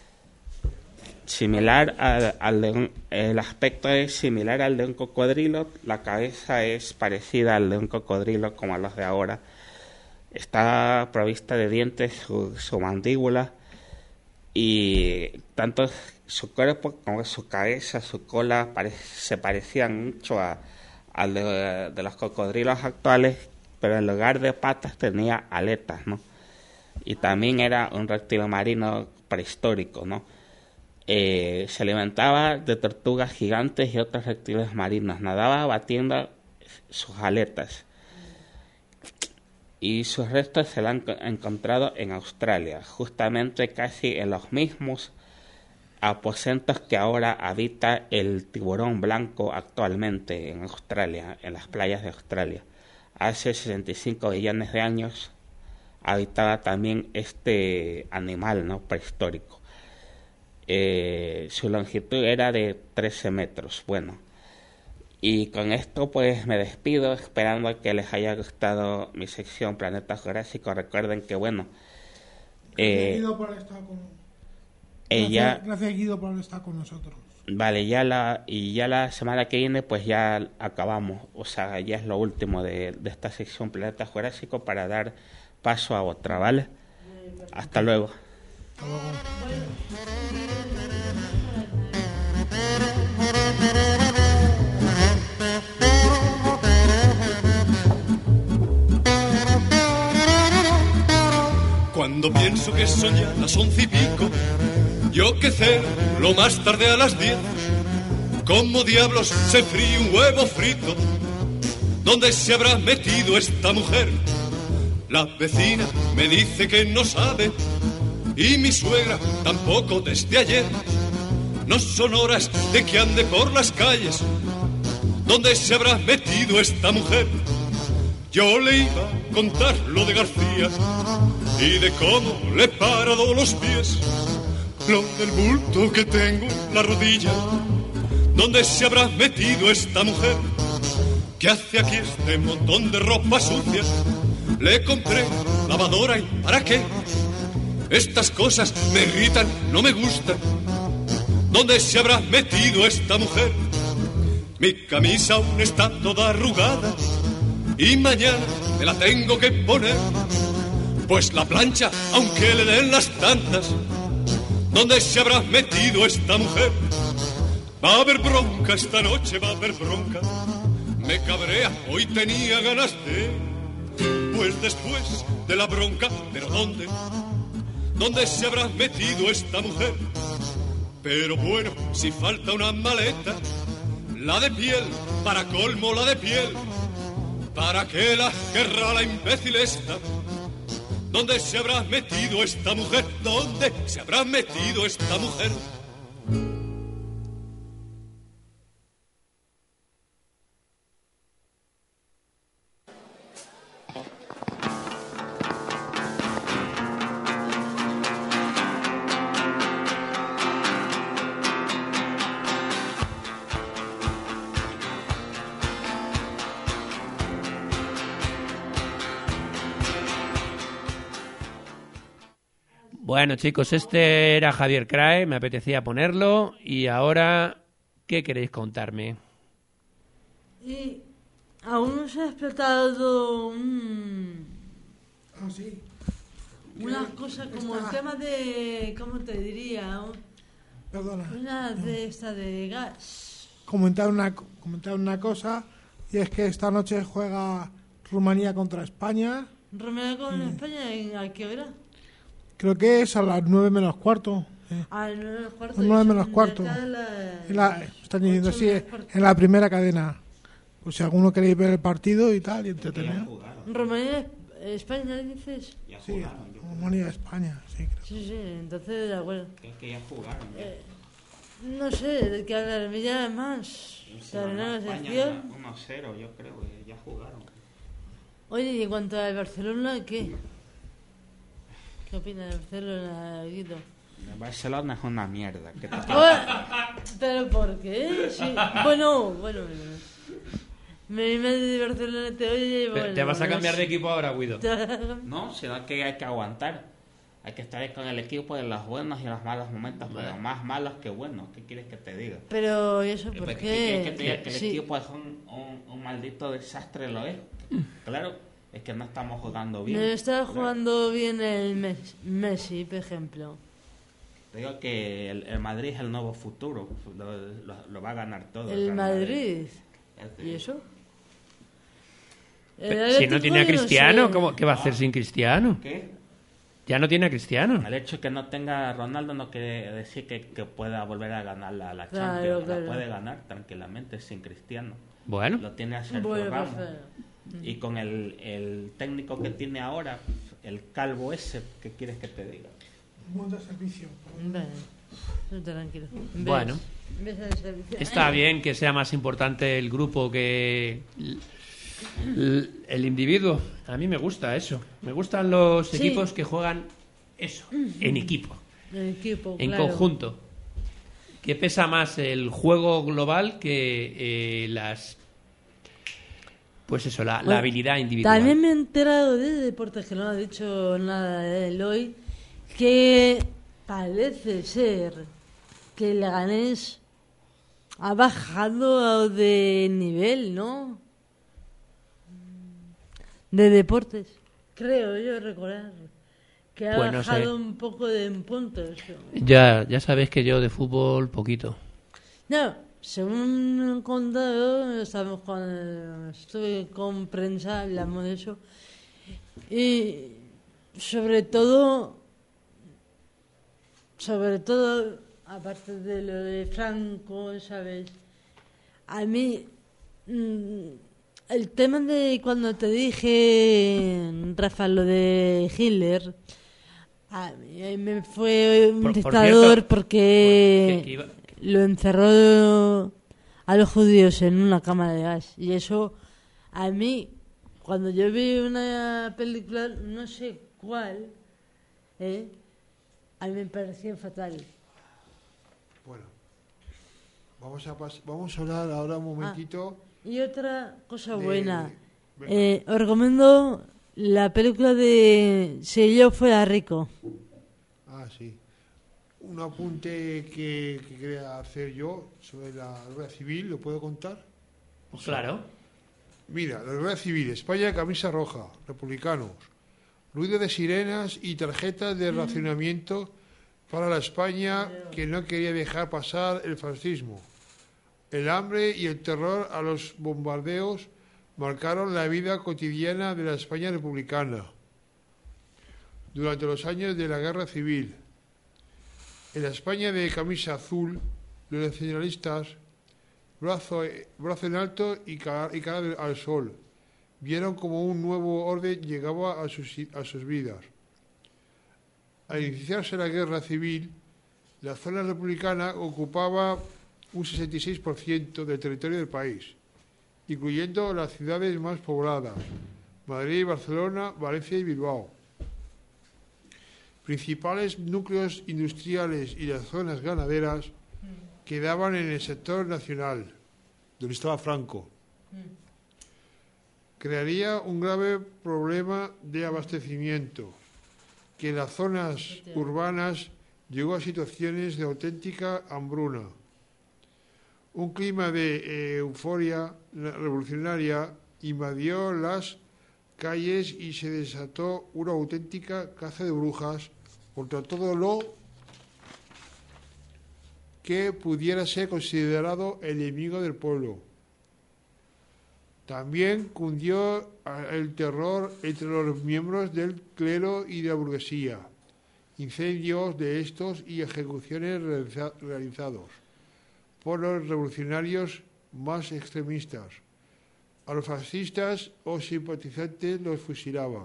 Similar al de el aspecto es similar al de un cocodrilo, la cabeza es parecida al de un cocodrilo como a los de ahora. Está provista de dientes su mandíbula, y tanto su cuerpo como su cabeza, su cola se parecían mucho al de los cocodrilos actuales, pero en lugar de patas tenía aletas, ¿no? Y también era un reptil marino prehistórico, ¿no? Se alimentaba de tortugas gigantes y otros reptiles marinos, nadaba batiendo sus aletas. Y sus restos se lo han encontrado en Australia, justamente casi en los mismos aposentos que ahora habita el tiburón blanco actualmente en Australia, en las playas de Australia. Hace 65 millones de años habitaba también este animal, ¿no? Prehistórico. Su longitud era de 13 metros. Bueno, y con esto pues me despido, esperando que les haya gustado mi sección Planeta Jurásico. Recuerden que bueno, gracias Guido por estar gracias Guido por estar con nosotros. Vale, ya la semana que viene pues ya acabamos, o sea, ya es lo último de esta sección Planeta Jurásico para dar paso a otra, ¿vale? Hasta luego. Hasta luego. Cuando pienso que son ya las 11 y pico, yo que ceno lo más tarde a las 10, ¿cómo diablos se fríe un huevo frito? ¿Dónde se habrá metido esta mujer? La vecina me dice que no sabe, y mi suegra tampoco desde ayer. No son horas de que ande por las calles ¿Dónde se habrá metido esta mujer? Yo le iba a contar lo de García y de cómo le he parado los pies, lo del bulto que tengo en la rodilla. ¿Dónde se habrá metido esta mujer? ¿Qué hace aquí este montón de ropa sucia? Le compré lavadora y ¿para qué? Estas cosas me irritan, no me gustan. ¿Dónde se habrá metido esta mujer? Mi camisa aún está toda arrugada y mañana me la tengo que poner. Pues la plancha, aunque le den las tantas, ¿dónde se habrá metido esta mujer? Va a haber bronca esta noche, va a haber bronca. Me cabrea, hoy tenía ganas de... Pues después de la bronca, ¿pero dónde? ¿Dónde se habrá metido esta mujer? Pero bueno, si falta una maleta, la de piel, para colmo la de piel. ¿Para qué la querrá la imbécil esta? ¿Dónde se habrá metido esta mujer? ¿Dónde se habrá metido esta mujer? Bueno, chicos, este era Javier Crae, me apetecía ponerlo. Y ahora, ¿qué queréis contarme? Y aún no se ha explotado sí. unas cosas como el tema de, ¿cómo te diría? Perdona. Una de esta de gas. Comentar una cosa, y es que esta noche juega Rumanía contra España. ¿Rumanía con España? ¿A qué hora? Creo que es a las 9 menos cuarto. A las 9 menos cuarto. 9 menos cuarto. Están diciendo así, en la primera cadena. Pues si alguno queréis ver el partido y tal, y entretener. ¿Rumanía, España, dices? Sí, Rumanía, España, sí. Creo. Sí, entonces de acuerdo. Creo que ya jugaron. No sé, de que hablar ya más. España 1-0, yo creo que ya jugaron. Oye, y en cuanto al Barcelona, ¿qué? ¿Qué opina de Barcelona, Guido? Barcelona es una mierda. ¿Pero por qué? Sí. Bueno. Me de Barcelona te oye y bueno... ¿Te vas a cambiar de equipo ahora, Guido? No, sino que hay que aguantar. Hay que estar con el equipo en los buenos y en los malos momentos, pero más malos que buenos. ¿Qué quieres que te diga? Pero, ¿y eso por qué? ¿Quieres que te diga que el equipo es un maldito desastre? Lo es. Claro. Es que no estamos jugando bien. No está jugando bien el Messi, por ejemplo. Te digo que el Madrid es el nuevo futuro. Lo va a ganar todo. ¿El Madrid? ¿Y eso? Si no tiene a Cristiano, no sé. ¿Qué va a hacer sin Cristiano? ¿Qué? Ya no tiene a Cristiano. El hecho de que no tenga a Ronaldo no quiere decir que pueda volver a ganar la claro, Champions. claro. La puede ganar tranquilamente sin Cristiano. Bueno. Lo tiene a Sergio Ramos. Y con el técnico que tiene ahora, el calvo ese, ¿qué quieres que te diga? Monta servicio. Tranquilo. Bueno, está bien que sea más importante el grupo que el individuo. A mí me gusta eso. Me gustan los equipos que juegan eso, en equipo. En conjunto. Que pesa más el juego global que las... Pues eso, la habilidad individual. También me he enterado de deportes, que no ha dicho nada de él hoy, que parece ser que el Leganés ha bajado de nivel, ¿no? De deportes. Creo yo recordar que ha bajado un poco de puntos. Ya sabes que yo de fútbol poquito. No. Según he contado, cuando estuve con prensa, hablamos de eso. Y sobre todo, aparte de lo de Franco, ¿sabes? A mí, el tema de cuando te dije, Rafa, lo de Hitler, a mí me fue un dictador porque... lo encerró a los judíos en una cámara de gas. Y eso, a mí, cuando yo vi una película, no sé cuál, a mí me parecía fatal. Bueno, vamos a hablar ahora un momentito. Y otra cosa buena. Os recomiendo la película de Si yo fuera rico. Sí. Un apunte que quería hacer yo sobre la Guerra Civil, ¿lo puedo contar? Claro. Mira, la Guerra Civil, España, camisa roja, republicanos, ruido de sirenas y tarjetas de racionamiento para la España que no quería dejar pasar el fascismo. El hambre y el terror a los bombardeos marcaron la vida cotidiana de la España republicana durante los años de la Guerra Civil. En la España de camisa azul, los nacionalistas, brazo en alto y cara al sol, vieron como un nuevo orden llegaba a sus vidas. Al iniciarse la Guerra Civil, la zona republicana ocupaba un 66% del territorio del país, incluyendo las ciudades más pobladas, Madrid, Barcelona, Valencia y Bilbao. Principales núcleos industriales y las zonas ganaderas quedaban en el sector nacional, donde estaba Franco. Crearía un grave problema de abastecimiento, que en las zonas urbanas llegó a situaciones de auténtica hambruna. Un clima de euforia revolucionaria invadió las calles y se desató una auténtica caza de brujas contra todo lo que pudiera ser considerado el enemigo del pueblo. También cundió el terror entre los miembros del clero y de la burguesía, incendios de estos y ejecuciones realizados por los revolucionarios más extremistas. A los fascistas o simpatizantes los fusilaban.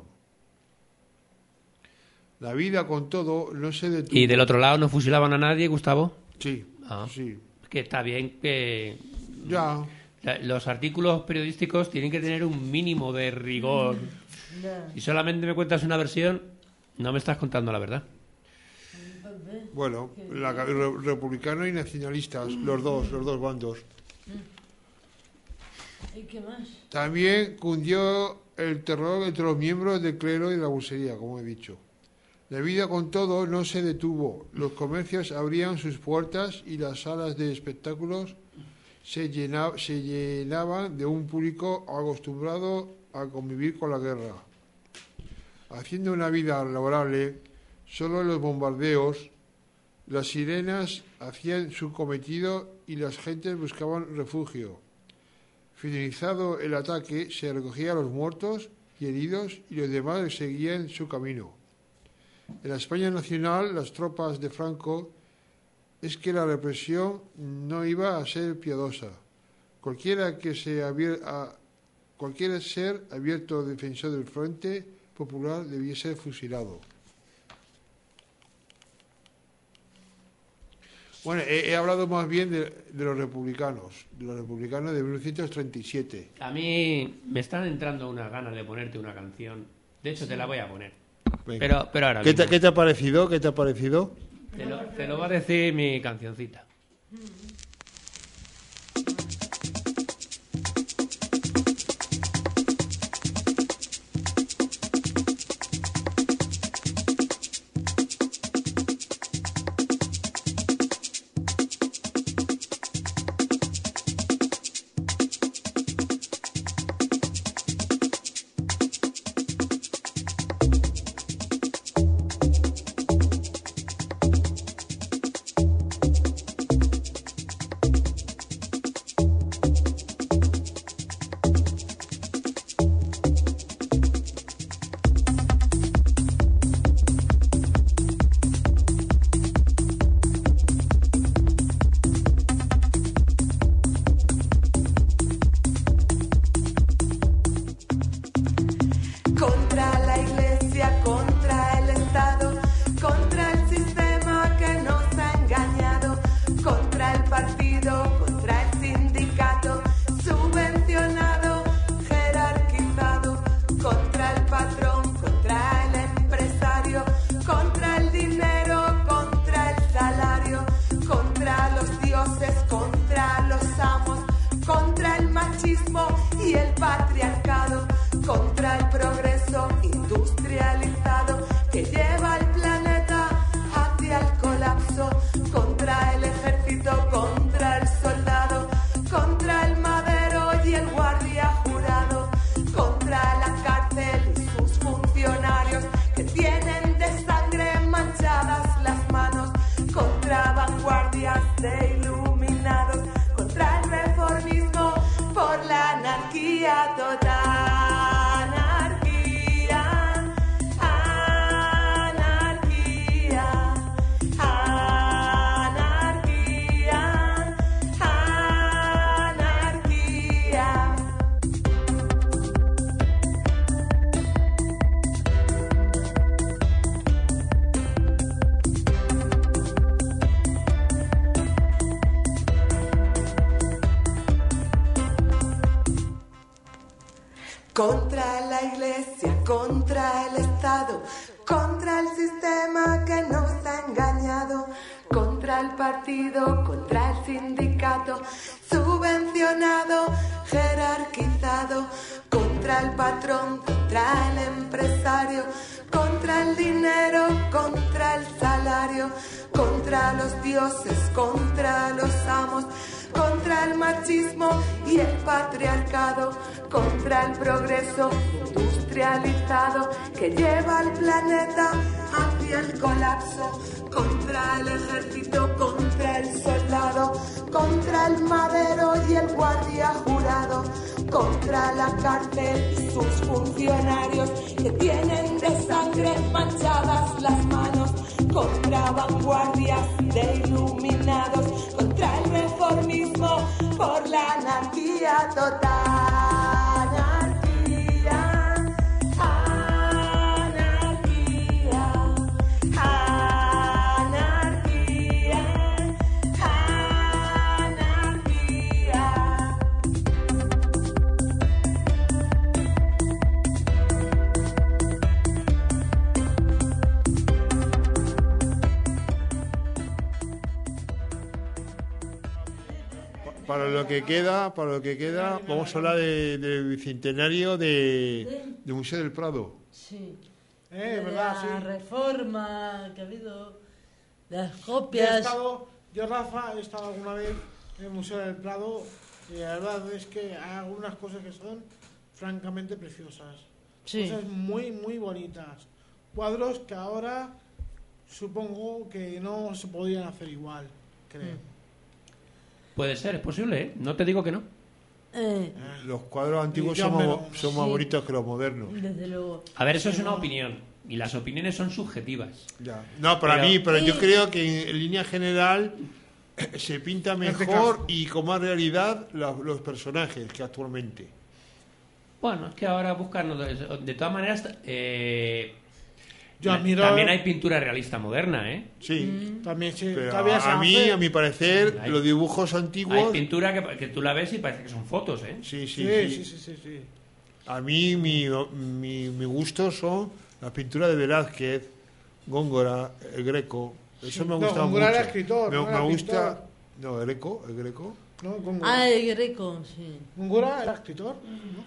La vida, con todo, no se detuvo. ¿Y del otro lado no fusilaban a nadie, Gustavo? Sí, sí. Que está bien que... Ya. Los artículos periodísticos tienen que tener un mínimo de rigor. Si solamente me cuentas una versión, no me estás contando la verdad. Bueno, republicanos y nacionalistas, los dos bandos. ¿Y qué más? También cundió el terror entre los miembros del clero y de la burguesía, como he dicho. La vida, con todo, no se detuvo. Los comercios abrían sus puertas y las salas de espectáculos se llenaban de un público acostumbrado a convivir con la guerra. Haciendo una vida laborable, solo en los bombardeos, las sirenas hacían su cometido y las gentes buscaban refugio. Finalizado el ataque, se recogían los muertos y heridos y los demás seguían su camino. En la España nacional, las tropas de Franco, es que la represión no iba a ser piadosa. Cualquiera ser abierto defensor del Frente Popular debía ser fusilado. Bueno, he hablado más bien de los republicanos de 1937. A mí me están entrando unas ganas de ponerte una canción. De hecho, te la voy a poner. Pero ahora ¿Qué te ha parecido? ¿Qué te ha parecido? Te lo va a decir mi cancioncita. la Iglesia, contra el Estado, contra el sistema que nos ha engañado, contra el partido, contra el sindicato, subvencionado, jerarquizado, contra el patrón, contra el empresario, contra el dinero, contra el salario, contra los dioses, contra los amos, contra el machismo y el patriarcado, contra el progreso industrializado que lleva al planeta hacia el colapso, contra el ejército, contra el soldado, contra el madero y el guardia jurado, contra la cárcel y sus funcionarios que tienen de sangre manchadas las manos, contra vanguardias de iluminados, contra el reformismo por la anarquía total. Para lo que queda, vamos a hablar del bicentenario del Museo del Prado. Sí. ¿Verdad? La Sí. reforma que ha habido, las copias. Yo, Rafa, he estado alguna vez en el Museo del Prado y la verdad es que hay algunas cosas que son francamente preciosas. Sí. Cosas muy, muy bonitas. Cuadros que ahora supongo que no se podrían hacer igual, creo. Puede ser, es posible, ¿eh? No te digo que no. Los cuadros antiguos son más bonitos que los modernos. Desde luego. A ver, eso es una opinión. Y las opiniones son subjetivas. Ya. No, pero yo creo que en línea general se pinta mejor y con más realidad los personajes que actualmente. Bueno, es que ahora buscan... De todas maneras, Yo admiro... también hay pintura realista moderna, ¿eh? Sí. También sí. Pero a mi parecer, los dibujos antiguos... Hay pintura que tú la ves y parece que son fotos, ¿eh? Sí. Sí. A mí mi gusto son las pinturas de Velázquez, Góngora, el Greco. Eso me ha gustado mucho. Góngora era escritor. Me gusta... No, el Greco. No, Góngora. El Greco, sí. Góngora era escritor.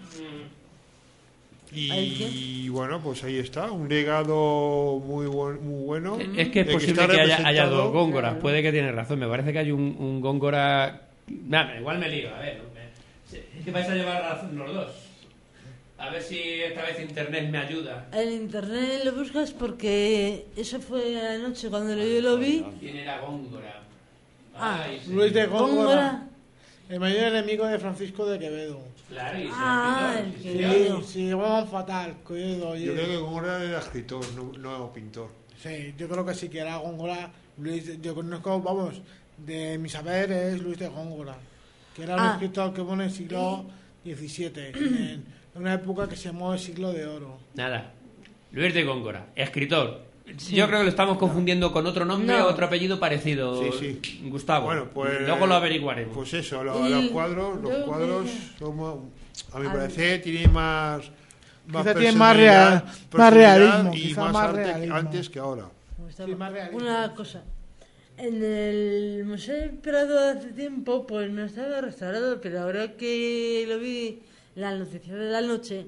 Y bueno, pues ahí está, un legado muy bueno. Es que es posible que haya dos Góngoras, puede que tiene razón. Me parece que hay un Góngora. Igual me lío, a ver. Es que vais a llevar razón los dos. A ver si esta vez internet me ayuda. En internet lo buscas porque eso fue anoche cuando yo lo vi. ¿Quién era Góngora? Luis de Góngora. El mayor enemigo de Francisco de Quevedo. Claro, y el Quevedo. Sí, vamos fatal, Quevedo. Yo creo que Góngora era escritor, no pintor. Sí, yo creo que sí que era Góngora. Yo conozco, de mi saber es Luis de Góngora, que era un escritor que pone en el siglo XVII, en una época que se llamó el siglo de oro. Nada, Luis de Góngora, escritor. Sí. Yo creo que lo estamos confundiendo con otro nombre o otro apellido parecido. Sí. Gustavo. Bueno, pues luego lo averiguaremos. Pues eso, los cuadros son, a mi parecer, tienen más tienen más realismo y más arte antes que ahora. Sí, más realismo. Una cosa. En el Museo del Prado hace tiempo, pues no estaba restaurado, pero ahora que lo vi en la noticia de la noche,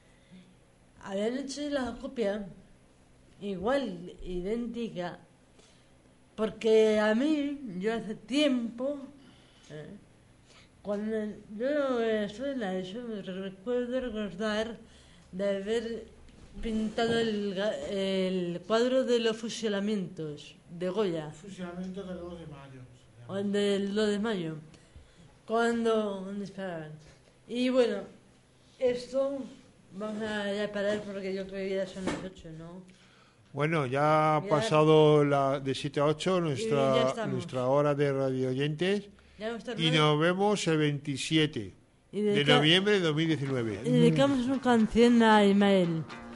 habían hecho la copia igual, idéntica, porque a mí, yo hace tiempo, cuando yo estuve en la ESO, recuerdo recordar de haber pintado el cuadro de los fusilamientos de Goya. Fusilamientos del 2 de mayo. O del 2 de mayo, cuando disparaban. Y bueno, esto vamos a ya parar porque yo creo que ya son las 8, ¿no? Bueno, ya ha pasado de 7 a 8 nuestra hora de radio oyentes y nos vemos el 27 de noviembre de 2019. Y dedicamos una canción a Ismael.